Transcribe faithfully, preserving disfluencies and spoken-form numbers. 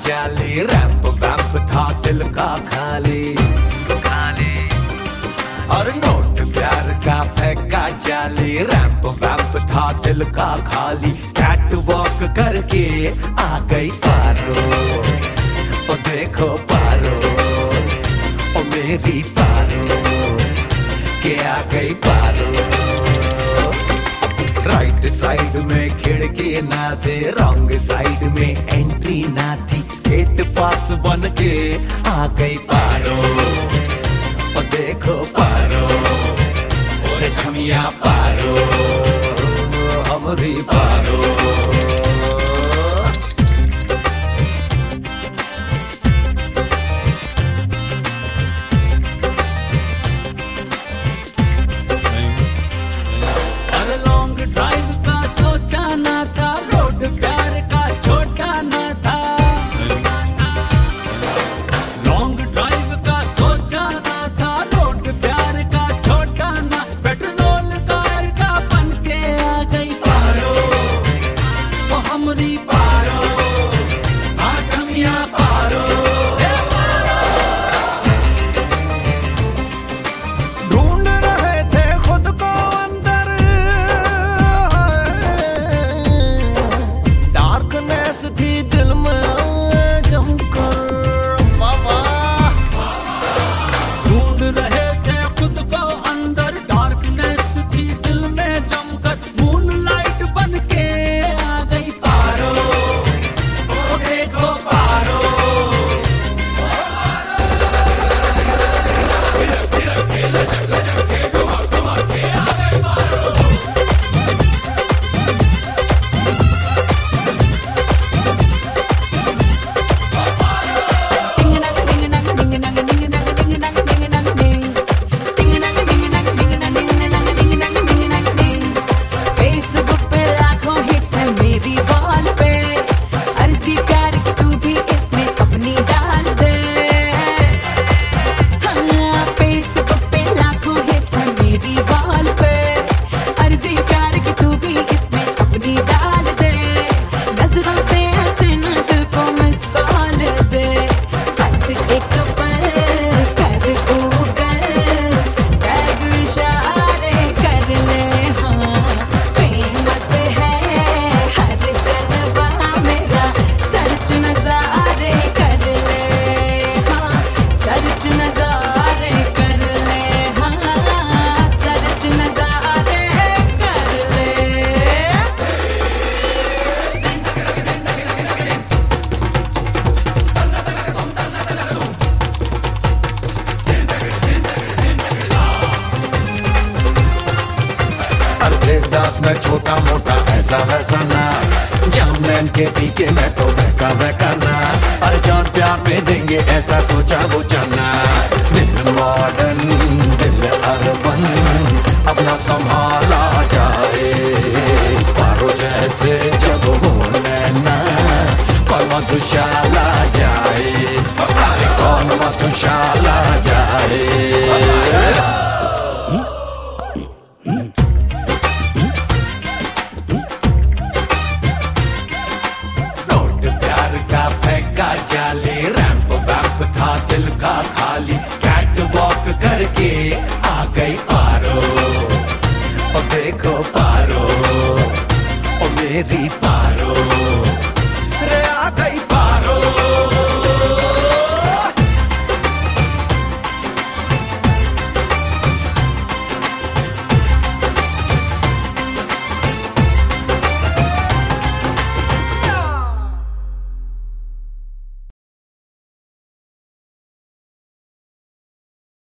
जाली, ramp vamp था दिल का खाली खाली। और नोट प्यार का फेंका जाली, रैंप वैंप था दिल का खाली। कैट वॉक करके आ गई पारो, ओ देखो पारो, ओ मेरी पारो के आ गई पारो। राइट साइड में खिड़की ना थे, रॉन्ग साइड में एंट्री ना थी। गेट पास बन के आ गई पारो, ओ देखो पारो, और छमिया पारो, हमारी पारो। देवदास में छोटा मोटा ऐसा वैसा ना, जामनैन के पीके में तो बहका बहका ना। अरे जान प्यार में देंगे ऐसा सोचा वो जाना। दिल मॉडर्न दिल अर्बन अपना संभाला जाए, पारो जैसे जब होने ना कौन मधुशाला जाए, अरे कौन मधुशाला जाए। जाली, रैंप वैंप था दिल का खाली। कैट वॉक करके आ गई पारो, ओ देखो पारो, ओ मेरी पारो।